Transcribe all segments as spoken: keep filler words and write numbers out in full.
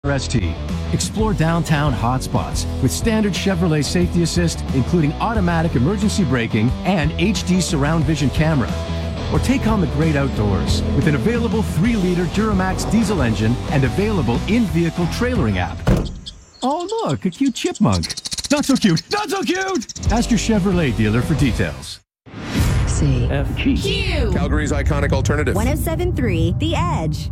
S T. Explore downtown hotspots with standard Chevrolet Safety Assist, including automatic emergency braking and H D surround vision camera. Or take on the great outdoors with an available three liter Duramax diesel engine and available in-vehicle trailering app. Oh, look, a cute chipmunk. Not so cute, not so cute! Ask your Chevrolet dealer for details. C. F. G. Q. Calgary's iconic alternative. one oh seven point three The Edge.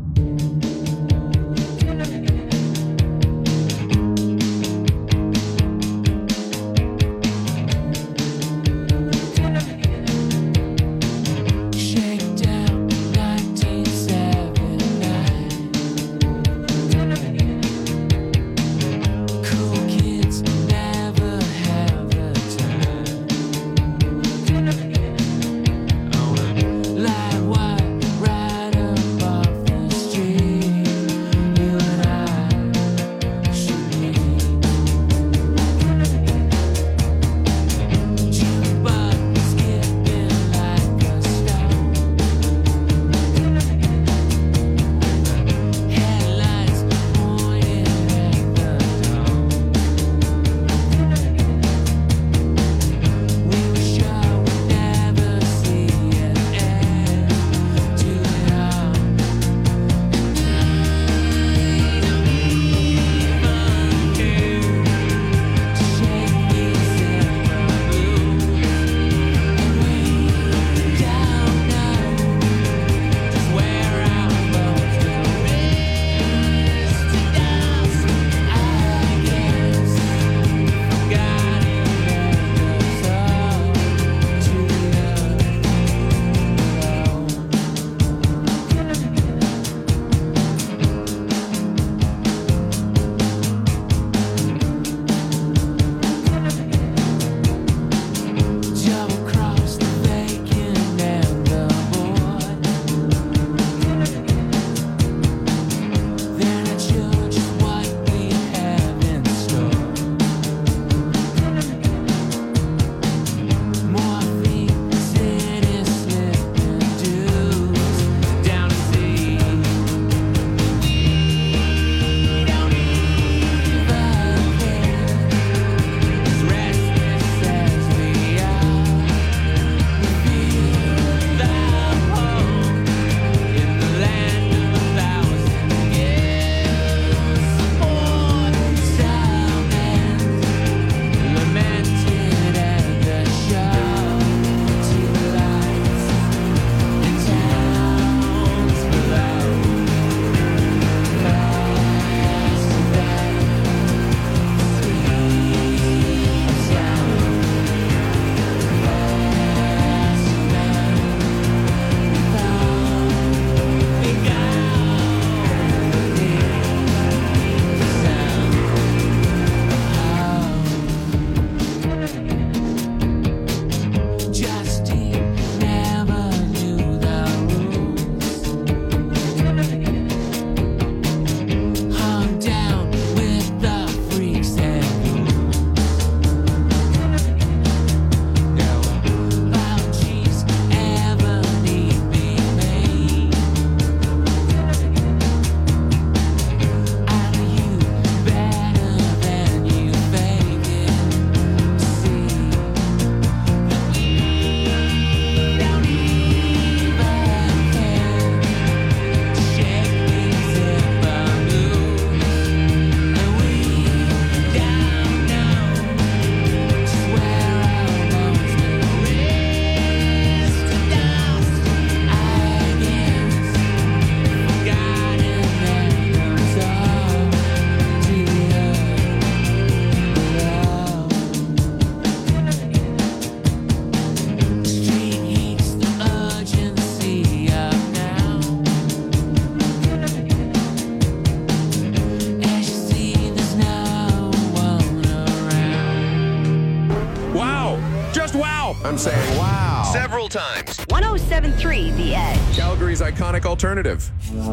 I'm saying wow. Several times. one oh seven point three The Edge. Calgary's iconic alternative.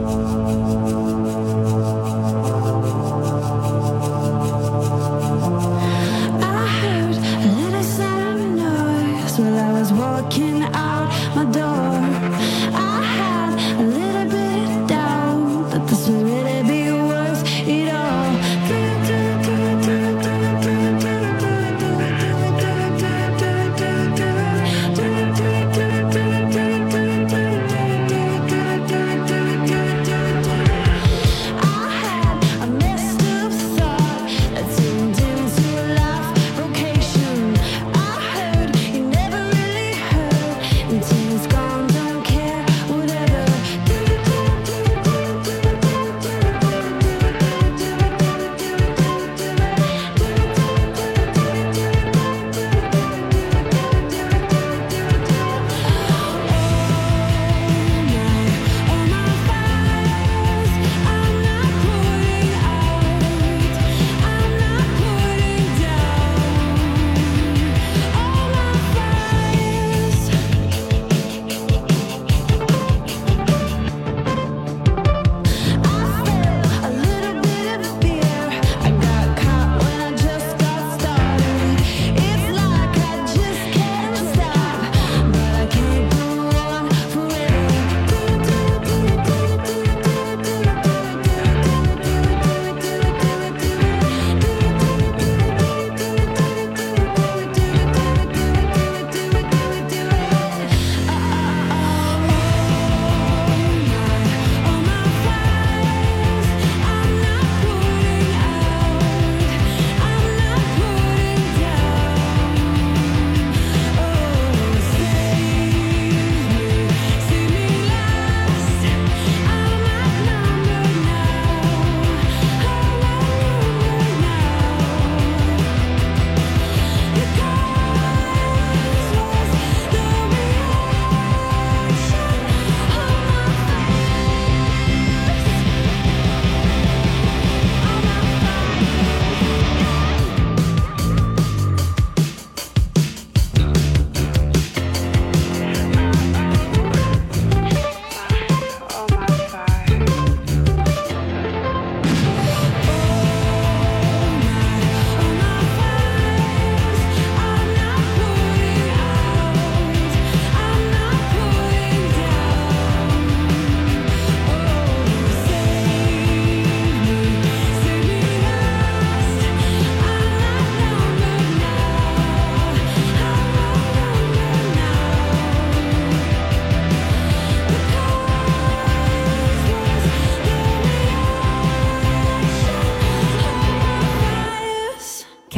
I heard a little sound noise while I was walking out my door. I had a little bit of doubt that this would really be worth it all.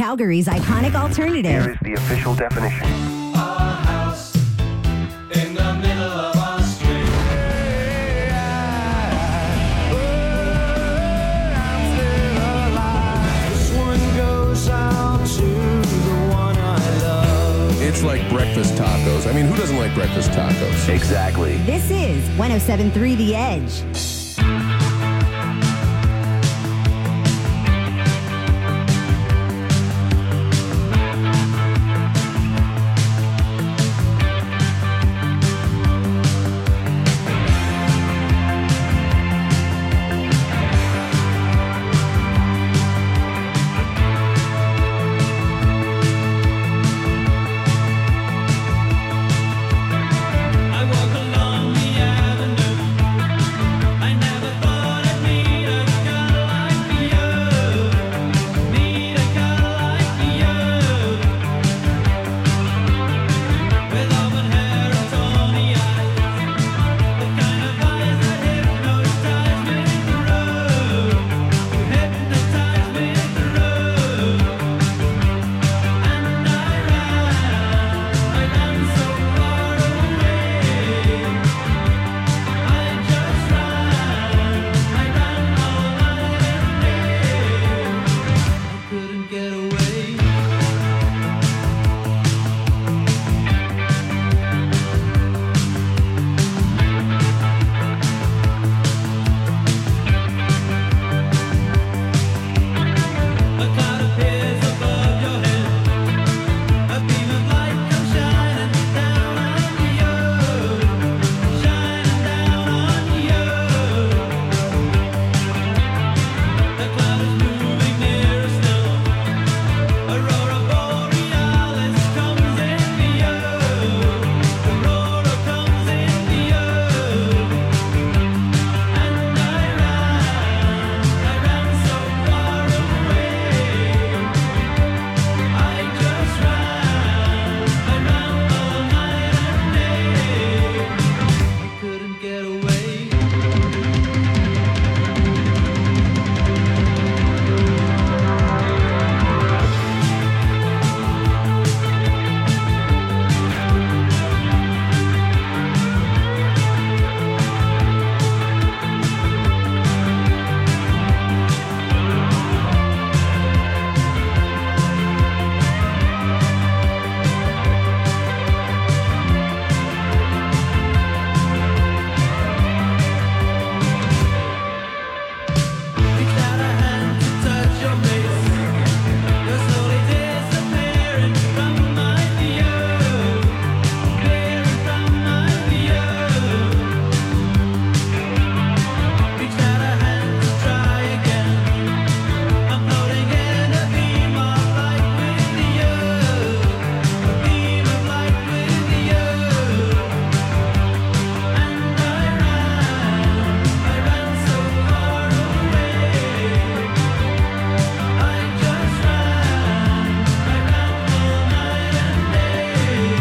Calgary's iconic alternative. Here is the official definition. In the middle of our street. This one goes out to the one I love. It's like breakfast tacos. I mean, who doesn't like breakfast tacos? Exactly. This is one oh seven point three The Edge. I walk along the avenue. I never thought I'd meet a girl like you. Meet a girl like you. With auburn hair and tawny eyes. The kind of eyes that hypnotize me the road. You hypnotize me the road. And I ran, I ran so far away. I just ran, I ran all night and day. I couldn't get away. A cloud appears above your head. A beam of light comes shining down on you, shining down on you. The cloud is moving nearer still. Aurora borealis comes into you. Aurora comes into you. And I ran, I ran so far away. I just ran, I ran all night and day. I couldn't get away. Reach out a hand to touch your face. You're slowly disappearing from my view, disappearing from my view. Reach out a hand to try again. I'm floating in a beam of light with you, a beam of light with you. And I ran, I ran so far away. I just ran, I ran all night and day.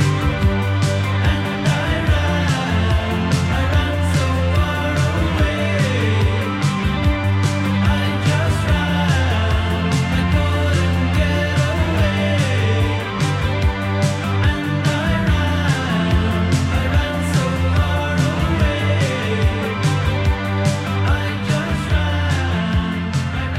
And I ran, I ran so far away. I just ran, I couldn't get away. And I ran, I ran so far away. I just ran,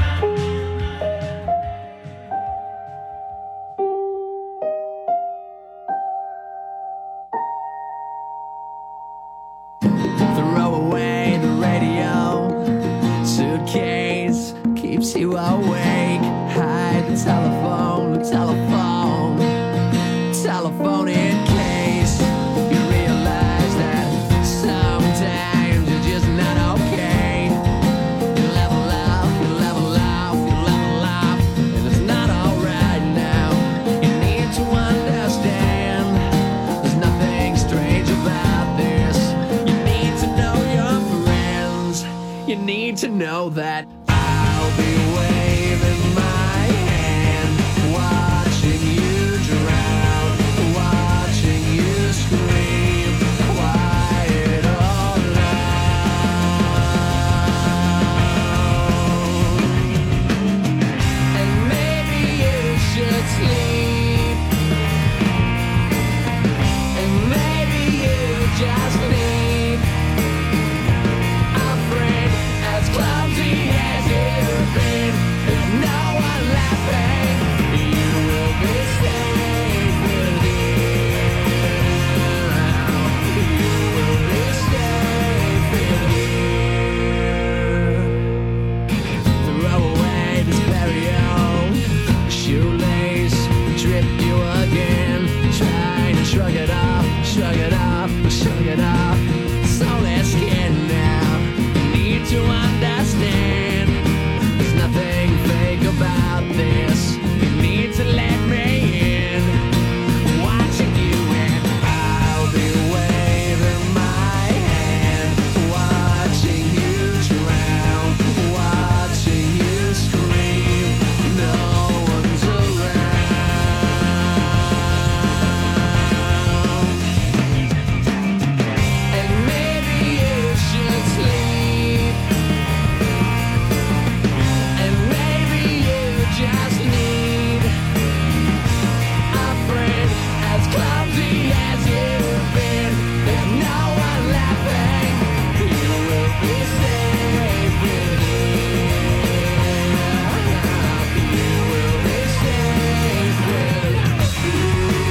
Throw away the radio. Suitcase keeps you awake. Hide the telephone, the telephone, telephone in case you realize that sometimes you're just not okay. You level up, you level up, you level up, and it's not alright now. You need to understand there's nothing strange about this. You need to know your friends. You need to know that I'll be waving my hand, watching you drown, watching you scream, quiet all alone. And maybe you you. Shoelace tripped you again. Trying to shrug it off, shrug it off, shrug it off. So let's get now. Need to understand. There's nothing fake about this. You need to let me in. Watching you and I'll be waving my hand. Watching you drown. Watching you scream. No one's around. And maybe you should sleep. And maybe you just need a friend as clumsy as you've been. There's no one laughing. You will be safe with here. You will be safe with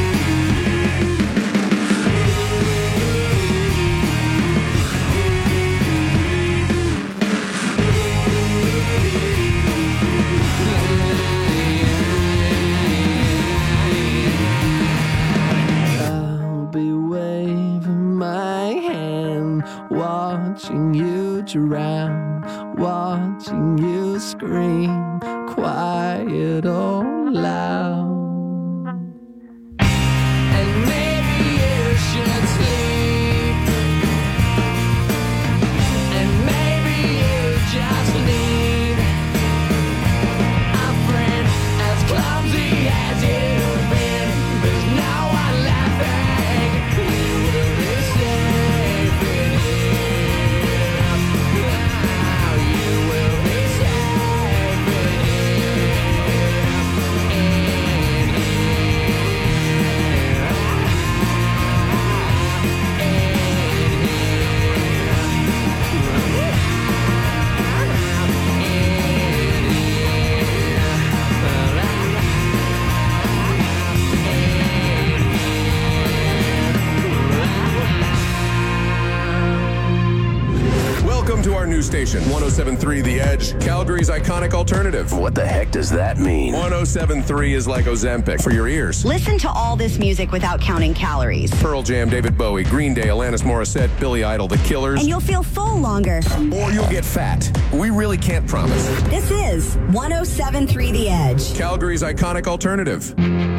I'll be waving my hand, watching you drown, watching you scream, quiet or loud. And maybe you should sleep. And maybe you just need a friend as clumsy as you've been. There's no one laughing. You will be safe in here. Now you will be safe in here. In Welcome to our new station, one oh seven point three The Edge, Calgary's iconic alternative. What the heck does that mean? one oh seven point three is like Ozempic for your ears. Listen to all this music without counting calories. Pearl Jam, David Bowie, Green Day, Alanis Morissette, Billy Idol, The Killers. And you'll feel full longer. Or you'll get fat. We really can't promise. This is one oh seven point three The Edge. Calgary's iconic alternative.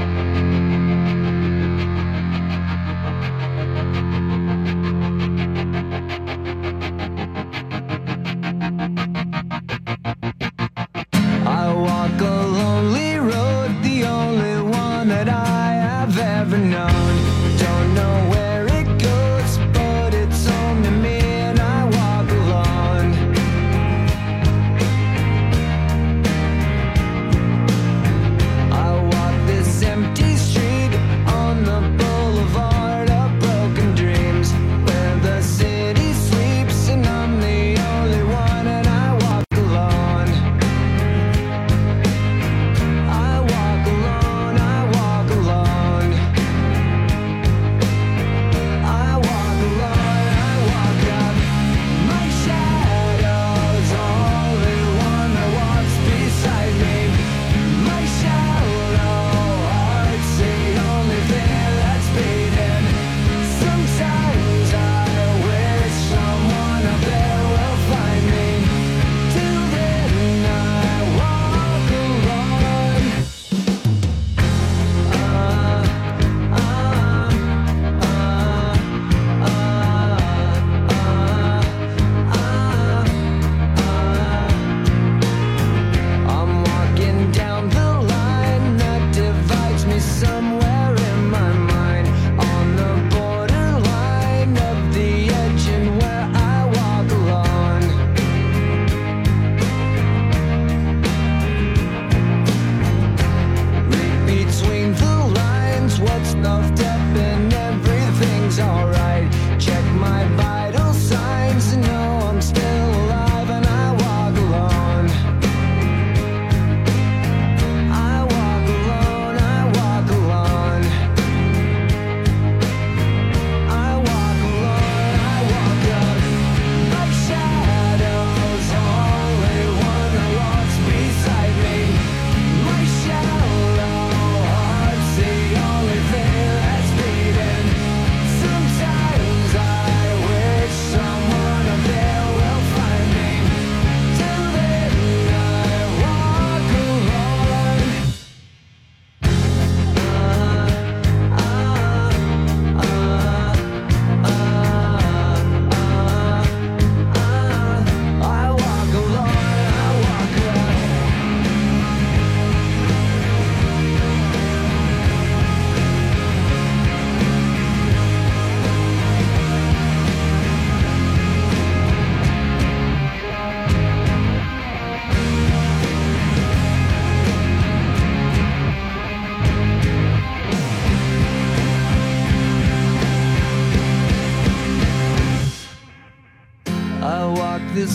I walk a lonely road, the only one that I have ever known. Don't know where it goes, but it's home to me and I walk alone. I walk this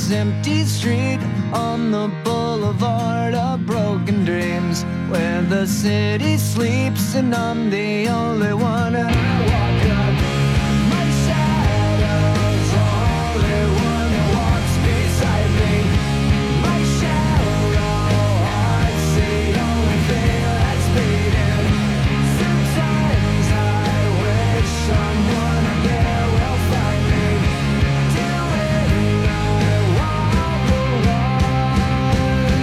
this empty street on the boulevard of broken dreams, where the city sleeps and I'm the only one. And I walk up, my shadow's the only one that walks beside me. My shallow heart's the only thing that's beating. Sometimes I wish someone there will find me. Till then I walk alone.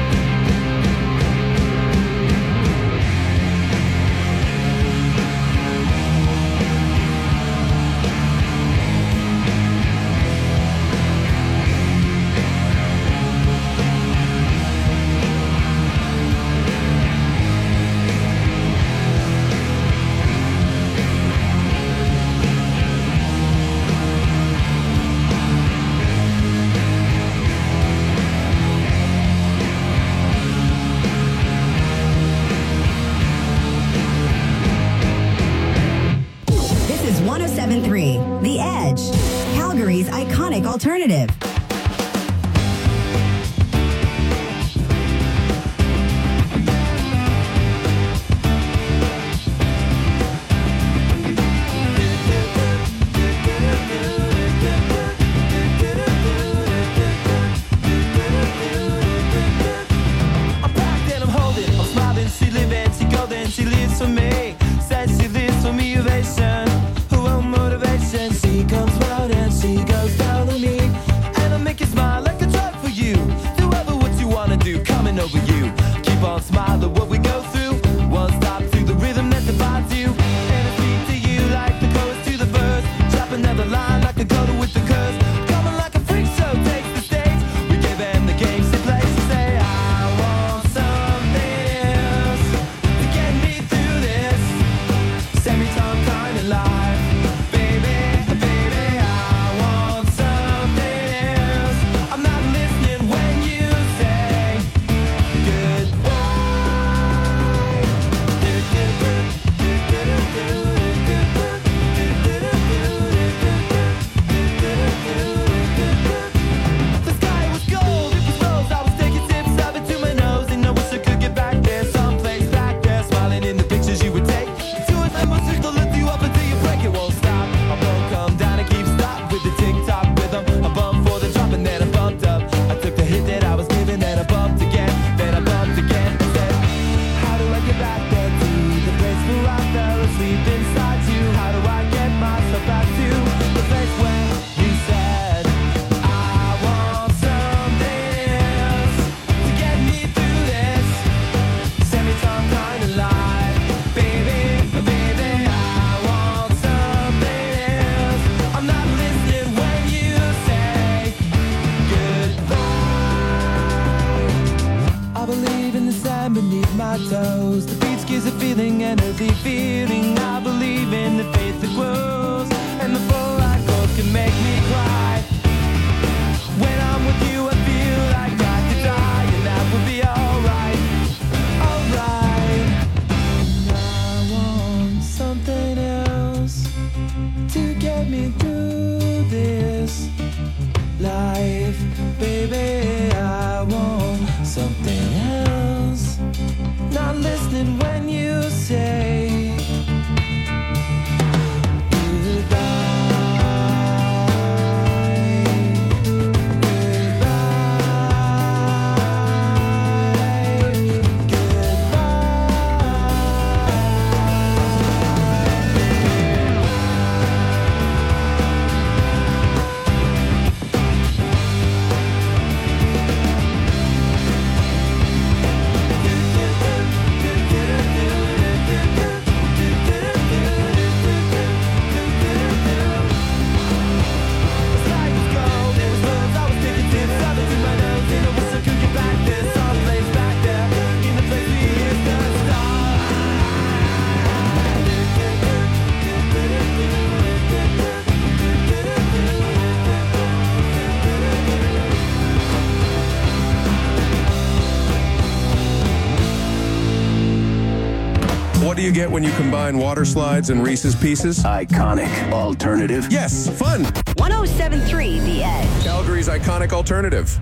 This is one oh seven point three The Edge, Calgary's iconic alternative. I'm packed and I'm holding, I'm smiling, she living, she golden, she lives for me. Says she lives for me, ovation, her own motivation. She comes round and she goes down on me, and I make you smile like I tried for you. Do ever what you wanna do, coming over you. Keep on smiling what we go through. One stop to the rhythm that defines you, and I speak to you like the chorus to the verse. Drop another line like a coda with the curse. Coming like a freak show takes the stage. We give them the games they play. She say I want something else to get me through this semi-time kind of life. Baby, baby, I want something else. I'm not listening when you say goodbye. The sky was gold, it was rose. I was taking sips of it to my nose, and I wish I could get back there, someplace back there, smiling in the pictures you would take. To a time to lift you up until you break, it won't stop. I won't come down and keep stop with the tick-tock rhythm. I bumped for the drop and then I bumped up. I took the hit that I was given, then I bumped again, then I bumped again. I said, how do I get back there to the place where I fell asleep inside you? How do I get myself back to the place where you said I want something else to get me through this semi-time kind of life? Baby, baby, I want something else. I'm not listening when you say goodbye. I believe in the sand beneath my toes. The beach gives a feeling, energy feeling. I believe in the faith that grows, and the full light goes can make me cry. When I'm with you, I feel like I could die, and that would be alright, alright. I want something else to get me through this life, baby. I want something else. Not listening when you say goodbye, goodbye. What do you get when you combine water slides and Reese's Pieces? Iconic alternative. Yes, fun. one oh seven point three The Edge. Calgary's iconic alternative.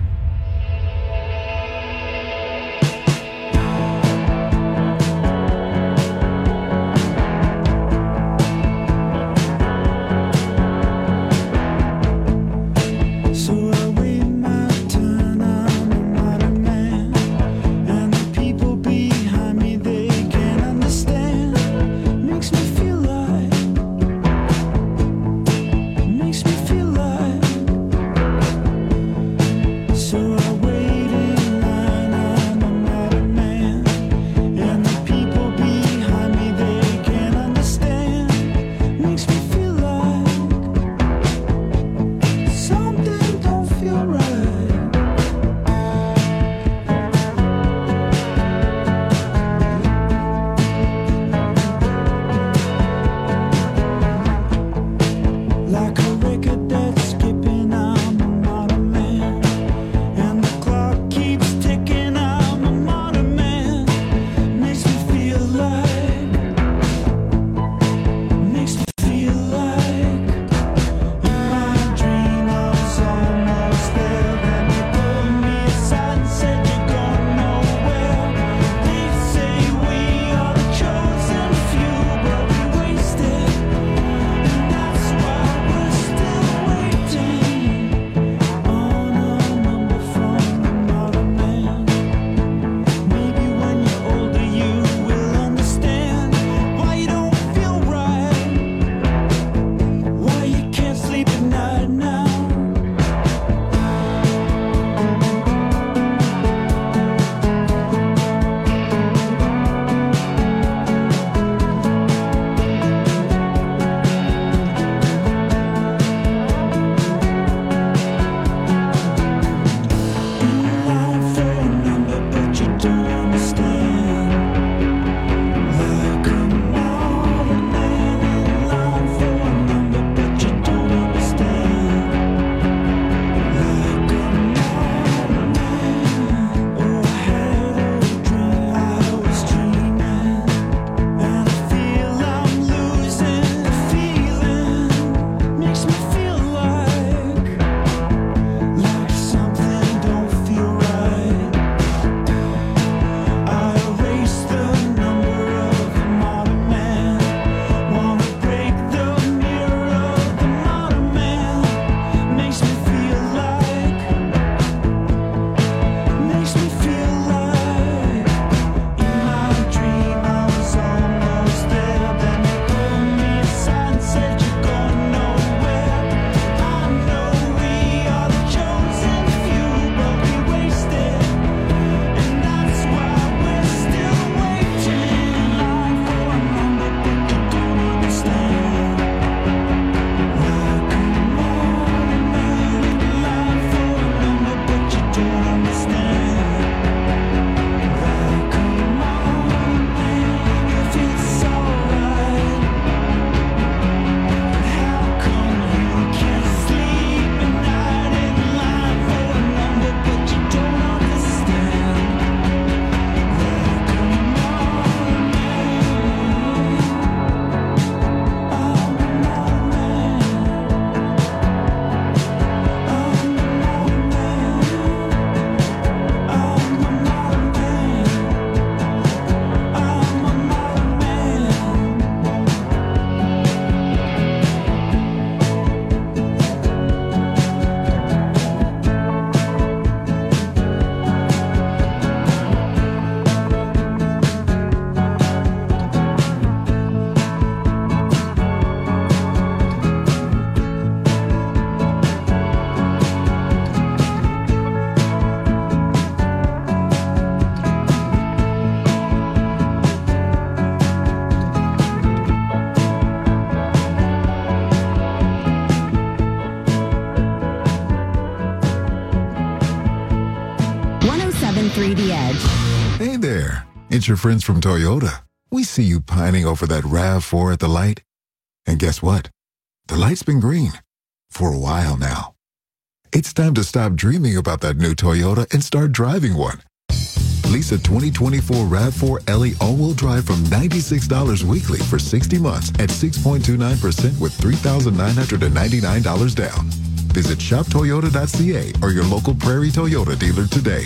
three The Edge. Hey there, it's your friends from Toyota. We see you pining over that RAV four at the light. And guess what? The light's been green for a while now. It's time to stop dreaming about that new Toyota and start driving one. Lease a twenty twenty-four RAV four L E all-wheel drive from ninety-six dollars weekly for sixty months at six point two nine percent with three thousand nine hundred ninety-nine dollars down. Visit shop toyota dot c a or your local Prairie Toyota dealer today.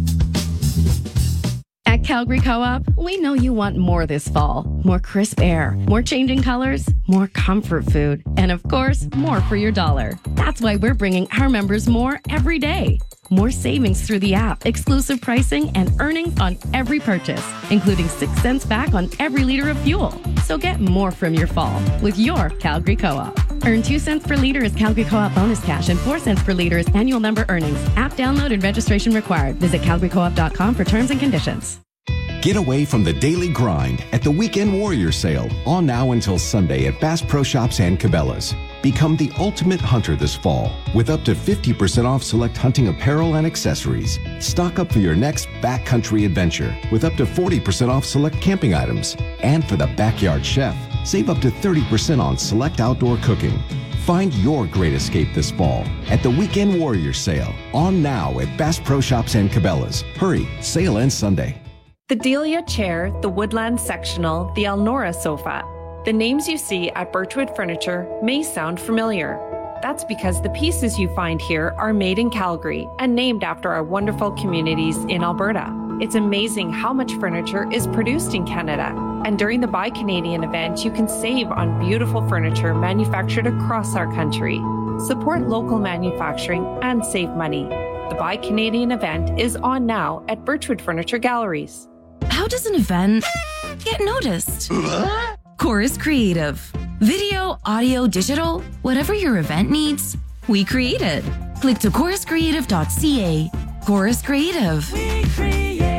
At Calgary Co-op, we know you want more this fall. More crisp air, more changing colors, more comfort food, and of course, more for your dollar. That's why we're bringing our members more every day. More savings through the app, exclusive pricing, and earnings on every purchase, including six cents back on every liter of fuel. So get more from your fall with your Calgary Co-op. Earn two cents per liter as Calgary Co-op bonus cash and four cents per liter as annual member earnings. App download and registration required. Visit calgary co op dot com for terms and conditions. Get away from the daily grind at the Weekend Warrior Sale, on now until Sunday at Bass Pro Shops and Cabela's. Become the ultimate hunter this fall with up to fifty percent off select hunting apparel and accessories. Stock up for your next backcountry adventure with up to forty percent off select camping items. And for the backyard chef, save up to thirty percent on select outdoor cooking. Find your great escape this fall at the Weekend Warrior Sale, on now at Bass Pro Shops and Cabela's. Hurry, sale ends Sunday. The Delia chair, the Woodland sectional, the Elnora sofa. The names you see at Birchwood Furniture may sound familiar. That's because the pieces you find here are made in Calgary and named after our wonderful communities in Alberta. It's amazing how much furniture is produced in Canada. And during the Buy Canadian event, you can save on beautiful furniture manufactured across our country. Support local manufacturing and save money. The Buy Canadian event is on now at Birchwood Furniture Galleries. How does an event get noticed? Chorus Creative. Video, audio, digital, whatever your event needs, we create it. Click to chorus creative dot c a. Chorus Creative. We create.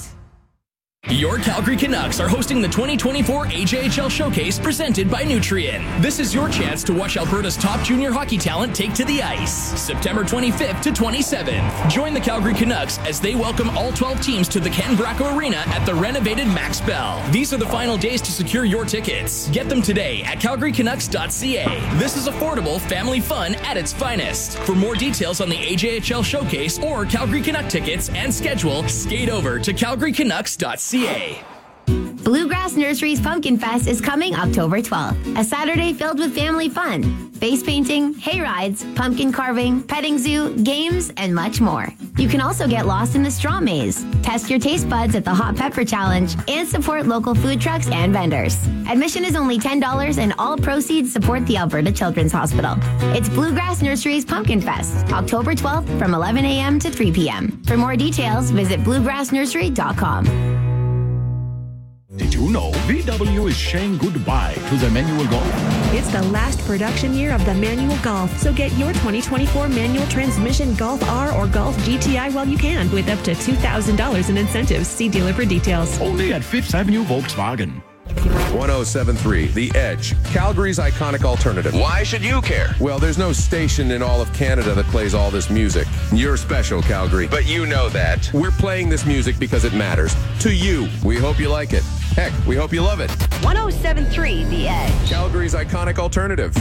Your Calgary Canucks are hosting the twenty twenty-four A J H L Showcase presented by Nutrien. This is your chance to watch Alberta's top junior hockey talent take to the ice. September twenty-fifth to twenty-seventh. Join the Calgary Canucks as they welcome all twelve teams to the Ken Bracco Arena at the renovated Max Bell. These are the final days to secure your tickets. Get them today at calgary canucks dot c a. This is affordable family fun at its finest. For more details on the A J H L Showcase or Calgary Canuck tickets and schedule, skate over to calgary canucks dot c a. Bluegrass Nursery's Pumpkin Fest is coming October twelfth. A Saturday filled with family fun. Face painting, hay rides, pumpkin carving, petting zoo, games, and much more. You can also get lost in the straw maze, test your taste buds at the Hot Pepper Challenge, and support local food trucks and vendors. Admission is only ten dollars and all proceeds support the Alberta Children's Hospital. It's Bluegrass Nursery's Pumpkin Fest, October twelfth from eleven a.m. to three p.m. For more details, visit bluegrass nursery dot com. Did you know V W is saying goodbye to the manual Golf? It's the last production year of the manual Golf, so get your twenty twenty-four manual transmission Golf R or Golf G T I while you can, with up to two thousand dollars in incentives. See dealer for details. Only at Fifth Avenue Volkswagen. one oh seven point three The Edge, Calgary's iconic alternative. Why should you care? Well, there's no station in all of Canada that plays all this music. You're special, Calgary. But you know that. We're playing this music because it matters. To you. We hope you like it. Heck, we hope you love it. one oh seven point three The Edge. Calgary's iconic alternative.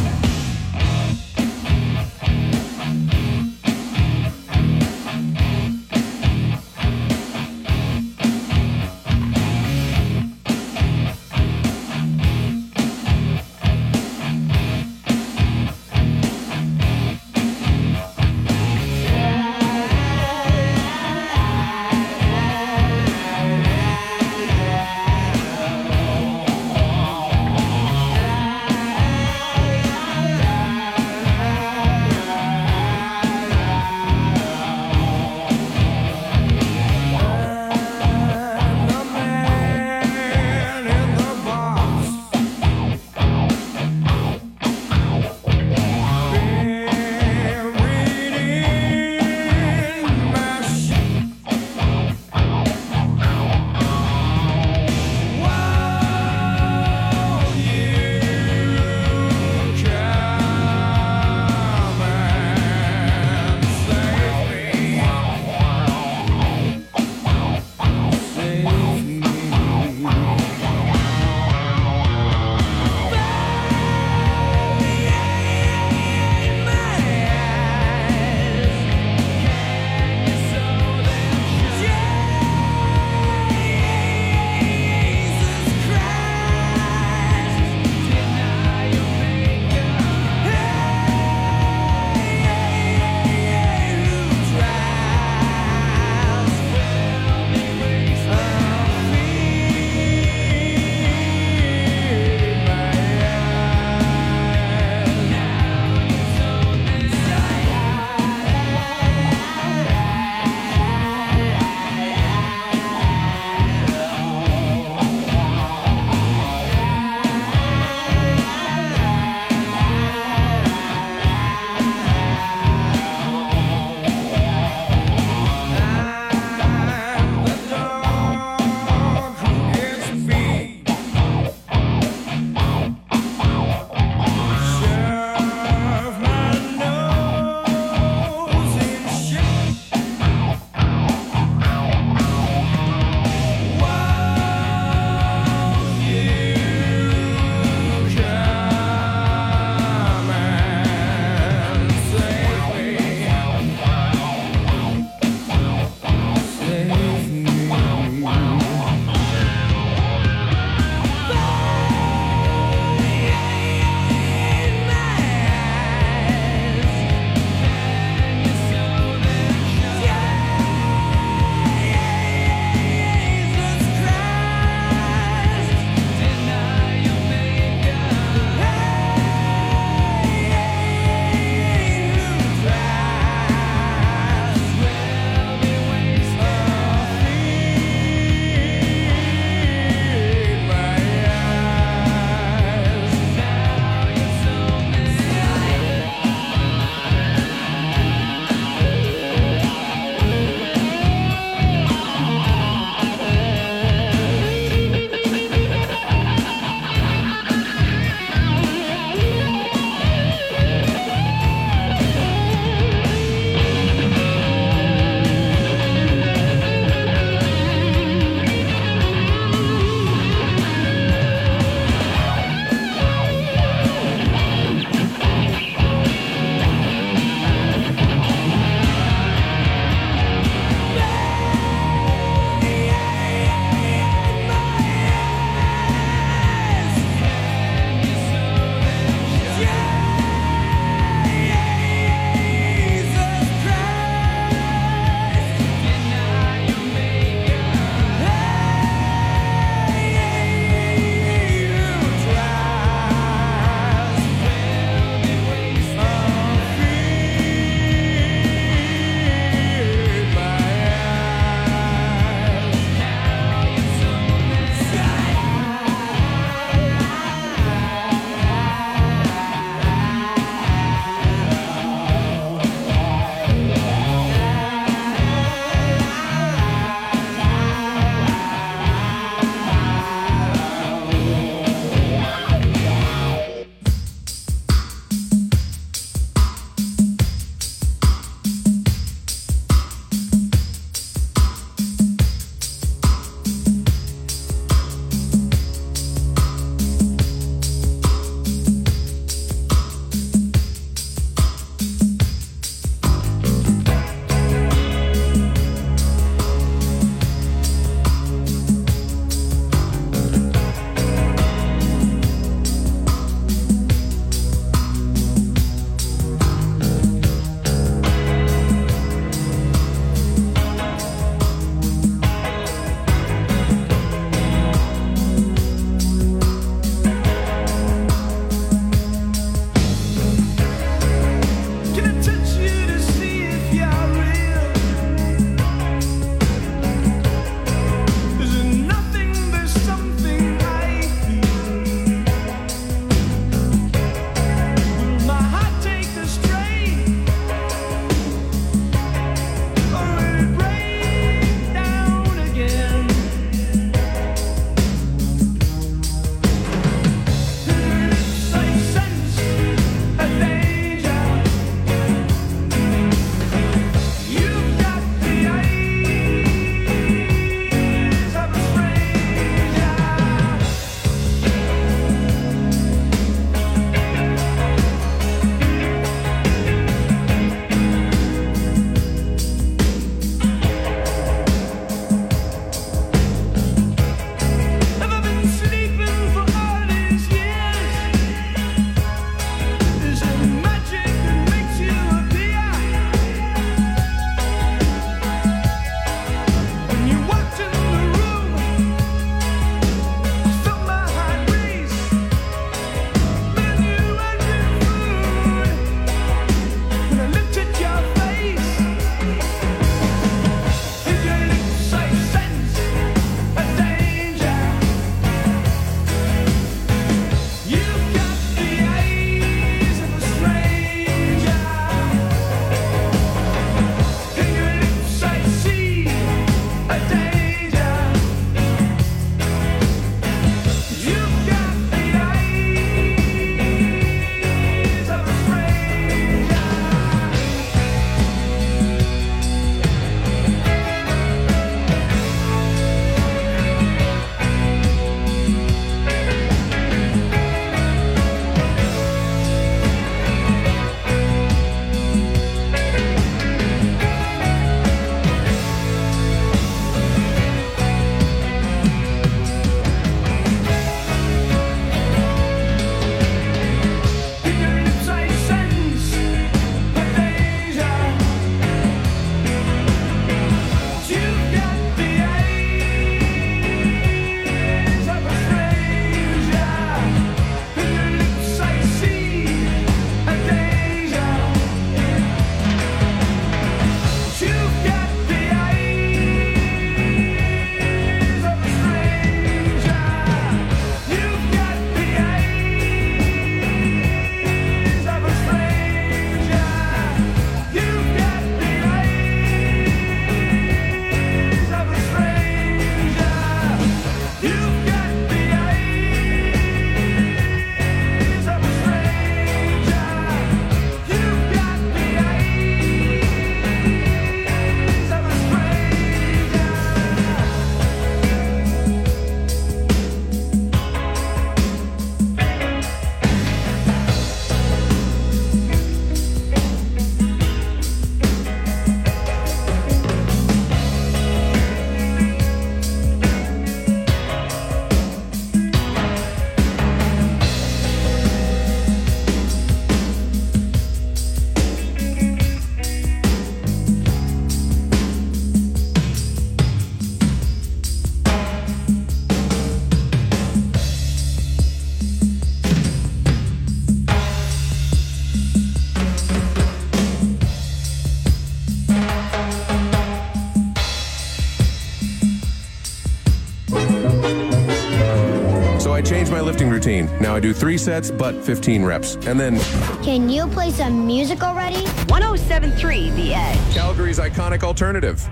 I changed my lifting routine. Now I do three sets, but fifteen reps. And then Can you play some music already? one oh seven point three The Edge. Calgary's iconic alternative.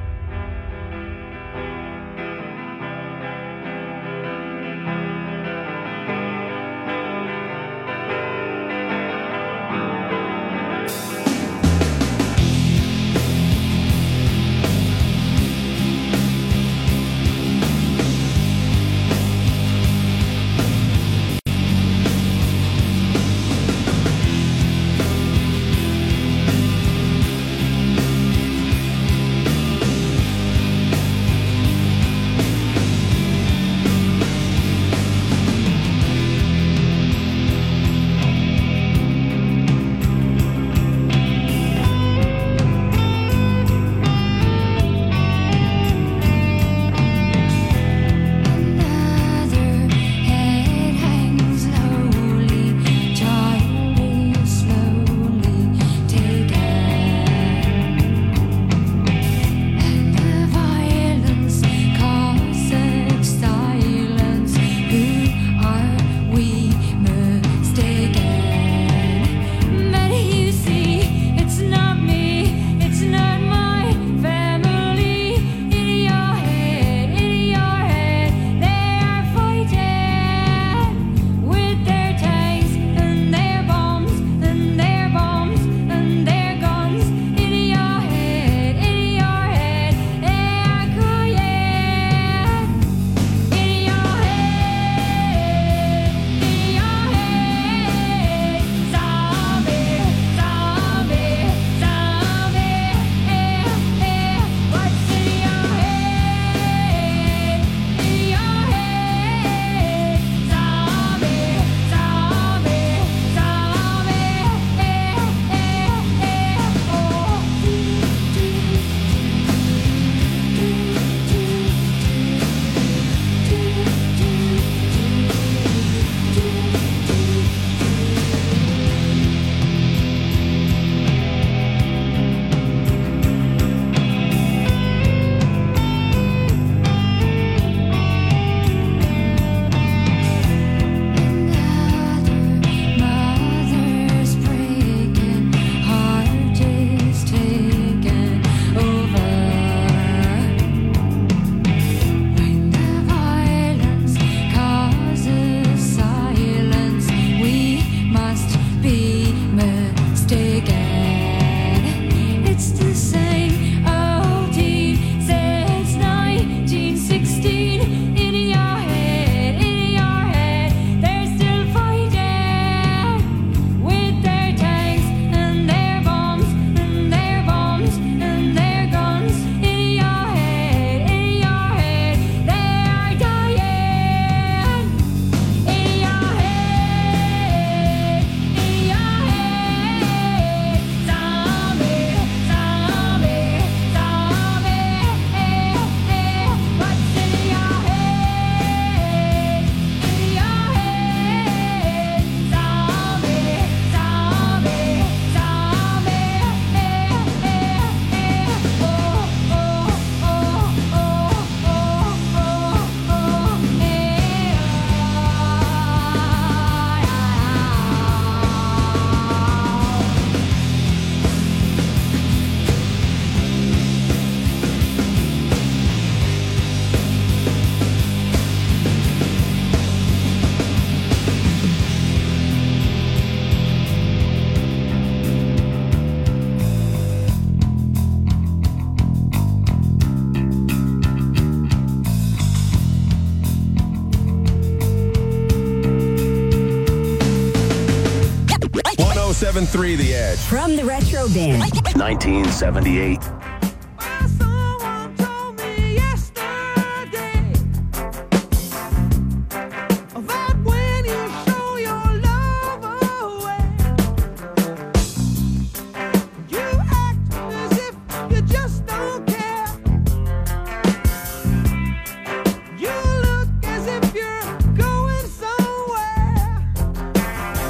seven three The Edge. From the Retro Bin. nineteen seventy-eight.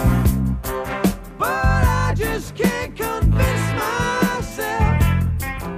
Can't convince myself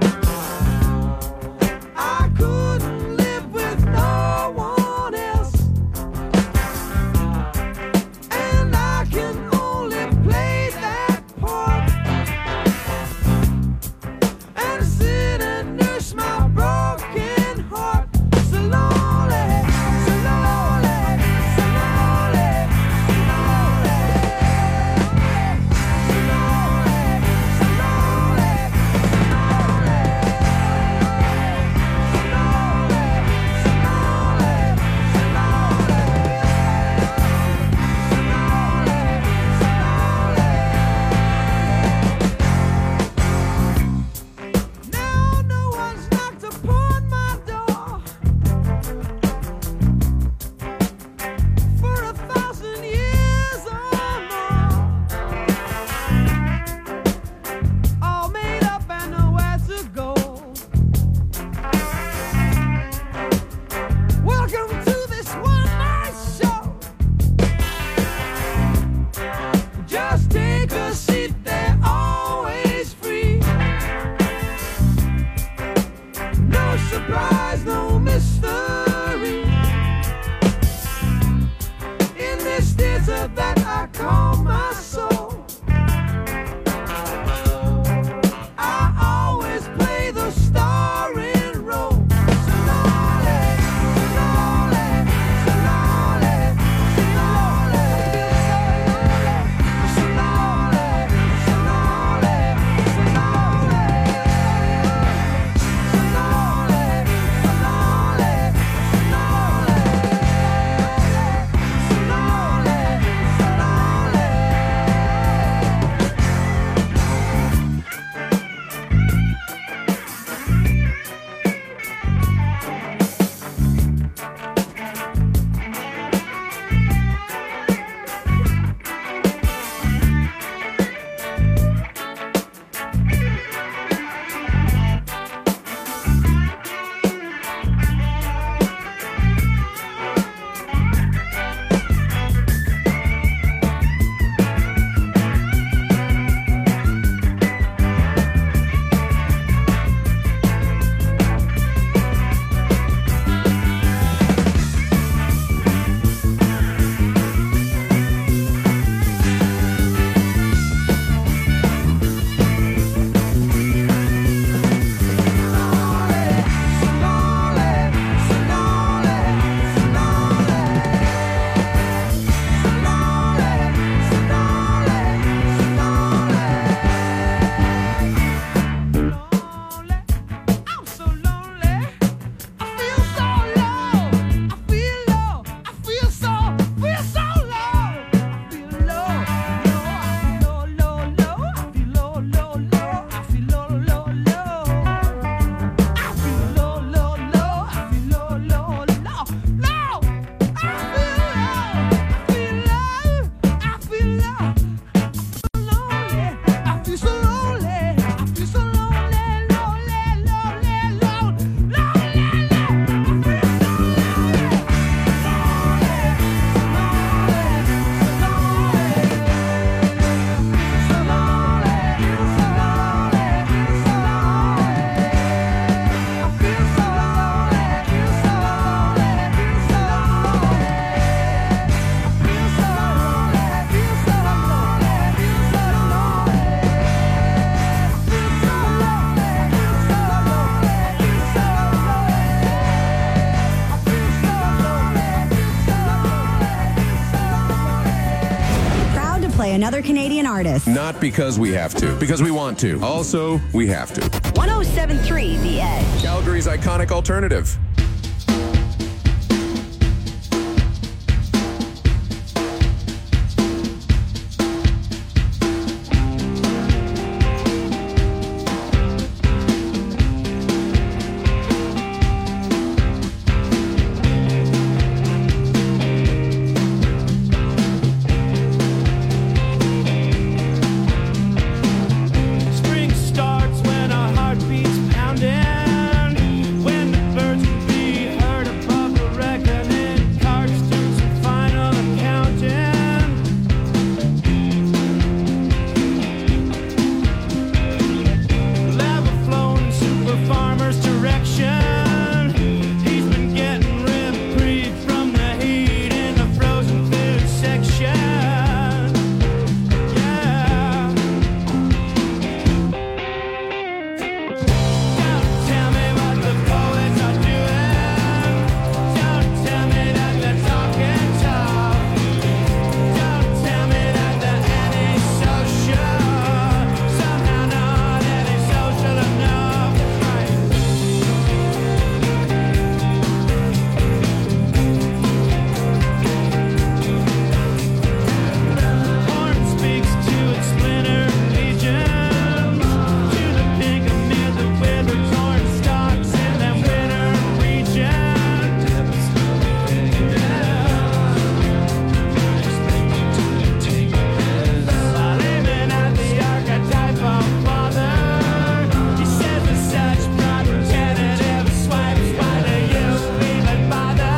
another Canadian artist. Not because we have to, because we want to. Also, we have to. one oh seven point three The Edge. Calgary's iconic alternative. Spring starts when our heart beats pounding. When the birds can be heard above the reckoning. Cards do some final accounting. Lava flowing super farmer's direction. He's been getting reprieve from the heat in the frozen food section. Yeah. Don't tell me what the poets are doing. Don't tell me that they're talking tough. Don't tell me that they're antisocial. Somehow not antisocial enough. Horn speaks to its splintered legions. To the pink amid the withered torn stalks in that winter region. Aiming at the archetype of father. He says with such pride, repetitive swipes. Why do you even bother?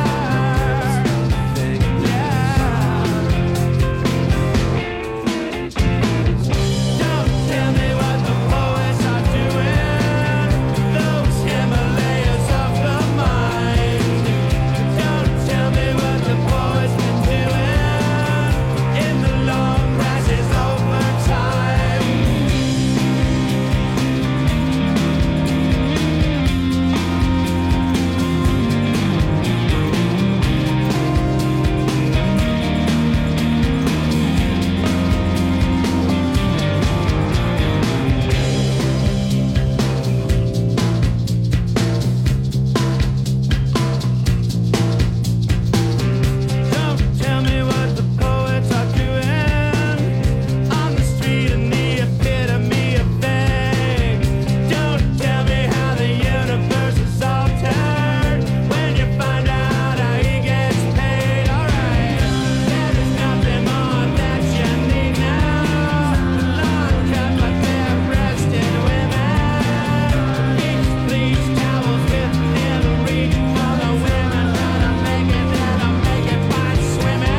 Don't tell me what the poets are doing. Those Himalayas of the mind. Don't tell me what the poets been doing in the long grasses over time. Don't tell me what the poets are doing on the street in the epitome of vague. Don't tell me how the universe is altered when you find out how he gets paid. Alright, there is nothing more that you need now. Long cut like they're breasted women. Each bleached towels within reach for the women that are making that are making by swimming.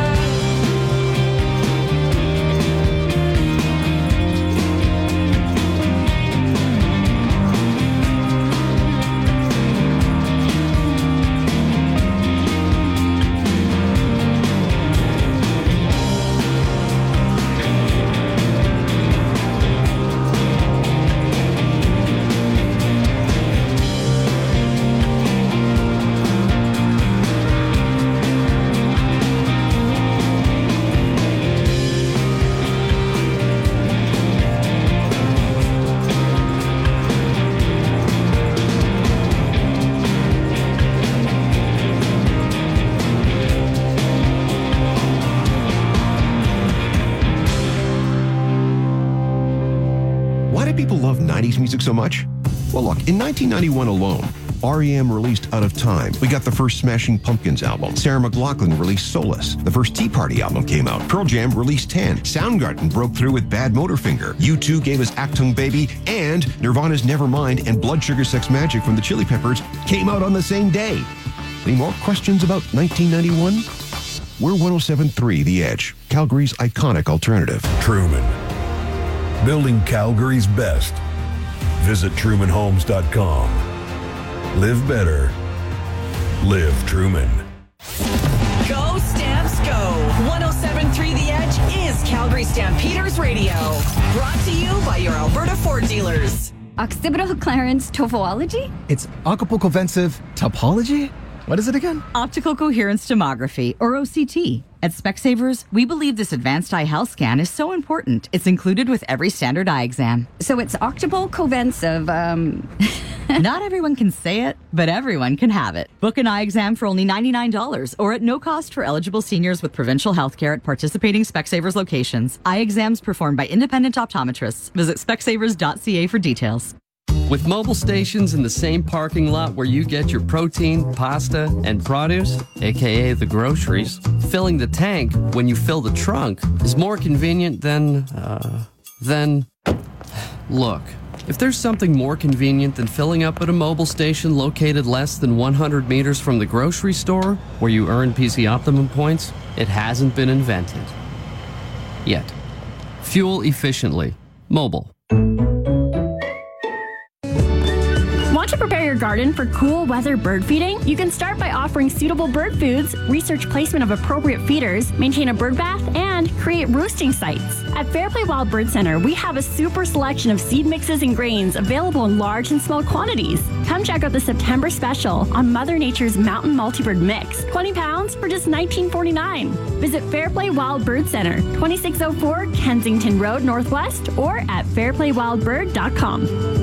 Why do people love nineties music so much? Well, look, in nineteen ninety-one alone, R E M released Out of Time. We got the first Smashing Pumpkins album. Sarah McLachlan released Solace. The first Tea Party album came out. Pearl Jam released ten. Soundgarden broke through with Bad Motorfinger. U two gave us Achtung Baby. And Nirvana's Nevermind and Blood Sugar Sex Magic from the Chili Peppers came out on the same day. Any more questions about nineteen ninety-one? We're one oh seven point three The Edge, Calgary's iconic alternative. Truman. Building Calgary's best. Visit truman homes dot com. Live better. Live Truman. Go Stamps Go! one oh seven point three The Edge is Calgary Stampeders Radio. Brought to you by your Alberta Ford dealers. Occipital Clarence Topology? It's occipital conventive topology? What is it again? Optical coherence tomography, or O C T. At Specsavers, we believe this advanced eye health scan is so important, it's included with every standard eye exam. So it's octuple-covensive, um... Not everyone can say it, but everyone can have it. Book an eye exam for only ninety-nine dollars or at no cost for eligible seniors with provincial health care at participating Specsavers locations. Eye exams performed by independent optometrists. Visit specsavers dot c a for details. With mobile stations in the same parking lot where you get your protein, pasta, and produce, aka the groceries, filling the tank when you fill the trunk is more convenient than, uh, than... Look, if there's something more convenient than filling up at a mobile station located less than one hundred meters from the grocery store where you earn P C Optimum points, it hasn't been invented. Yet. Fuel efficiently. Mobile. Want to prepare your garden for cool weather bird feeding? You can start by offering suitable bird foods, research placement of appropriate feeders, maintain a bird bath, and create roosting sites. At Fairplay Wild Bird Center, we have a super selection of seed mixes and grains available in large and small quantities. Come check out the September special on Mother Nature's Mountain Multibird Mix, twenty pounds for just nineteen forty-nine. Visit Fairplay Wild Bird Center, twenty-six oh four Kensington Road Northwest, or at fairplay wild bird dot com.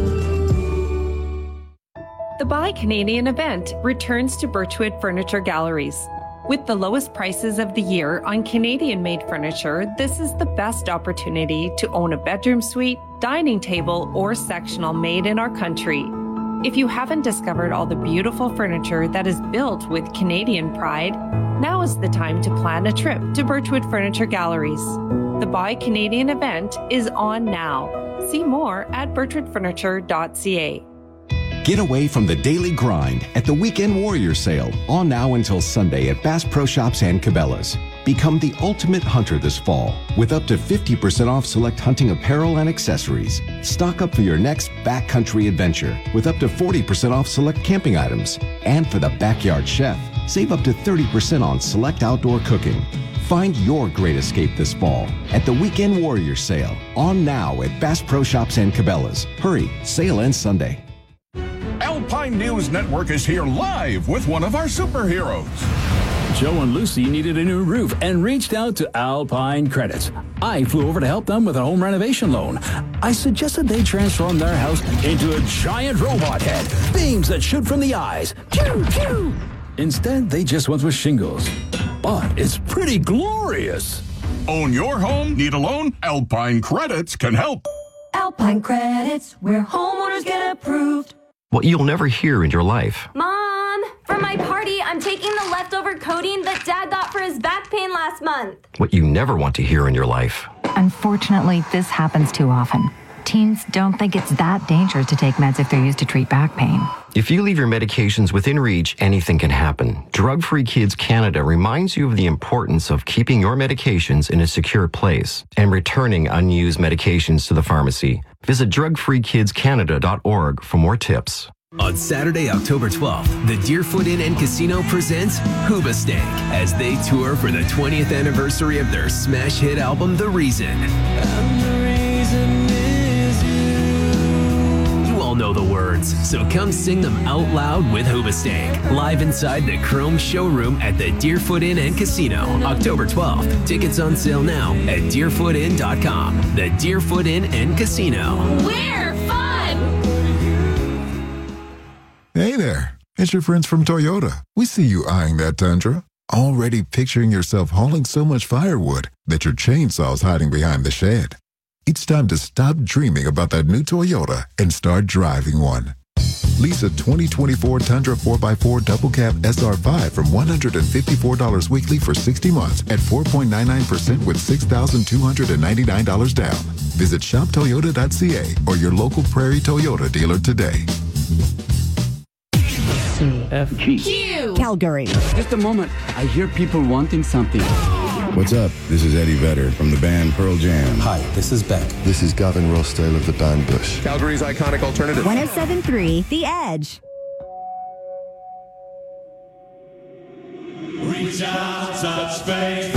The Buy Canadian event returns to Birchwood Furniture Galleries. With the lowest prices of the year on Canadian-made furniture, this is the best opportunity to own a bedroom suite, dining table, or sectional made in our country. If you haven't discovered all the beautiful furniture that is built with Canadian pride, now is the time to plan a trip to Birchwood Furniture Galleries. The Buy Canadian event is on now. See more at birchwood furniture dot c a. Get away from the daily grind at the Weekend Warrior Sale, on now until Sunday at Bass Pro Shops and Cabela's. Become the ultimate hunter this fall with up to fifty percent off select hunting apparel and accessories. Stock up for your next backcountry adventure with up to forty percent off select camping items. And for the backyard chef, save up to thirty percent on select outdoor cooking. Find your great escape this fall at the Weekend Warrior Sale, on now at Bass Pro Shops and Cabela's. Hurry, sale ends Sunday. Alpine News Network is here live with one of our superheroes. Joe and Lucy needed a new roof and reached out to Alpine Credits. I flew over to help them with a home renovation loan. I suggested they transform their house into a giant robot head, beams that shoot from the eyes. Pew, pew. Instead, they just went with shingles. But it's pretty glorious. Own your home? Need a loan? Alpine Credits can help. Alpine Credits, where homeowners get approved. What you'll never hear in your life. Mom, for my party, I'm taking the leftover codeine that Dad got for his back pain last month. What you never want to hear in your life. Unfortunately, this happens too often. Teens don't think it's that dangerous to take meds if they're used to treat back pain. If you leave your medications within reach, anything can happen. Drug-Free Kids Canada reminds you of the importance of keeping your medications in a secure place and returning unused medications to the pharmacy. Visit drug free kids canada dot org for more tips. On Saturday, October twelfth, the Deerfoot Inn and Casino presents Hoobastank as they tour for the twentieth anniversary of their smash hit album, The Reason. And the reason is you. You all know the words, so come sing them out loud with Hoobastank, live inside the Chrome Showroom at the Deerfoot Inn and Casino, October twelfth. Tickets on sale now at deerfoot inn dot com. The Deerfoot Inn and Casino. We're fun! Hey there, it's your friends from Toyota. We see you eyeing that Tundra, already picturing yourself hauling so much firewood that your chainsaw's hiding behind the shed. It's time to stop dreaming about that new Toyota and start driving one. Lease a twenty twenty-four Tundra four by four Double Cab S R five from one hundred fifty-four dollars weekly for sixty months at four point nine nine percent with six thousand two hundred ninety-nine dollars down. Visit shop toyota dot c a or your local Prairie Toyota dealer today. C F G. Q. Calgary. Just a moment. I hear people wanting something. What's up? This is Eddie Vedder from the band Pearl Jam. Hi, this is Beck. This is Gavin Rossdale of the band Bush. Calgary's iconic alternative. one oh seven point three The Edge. Reach out, touch faith.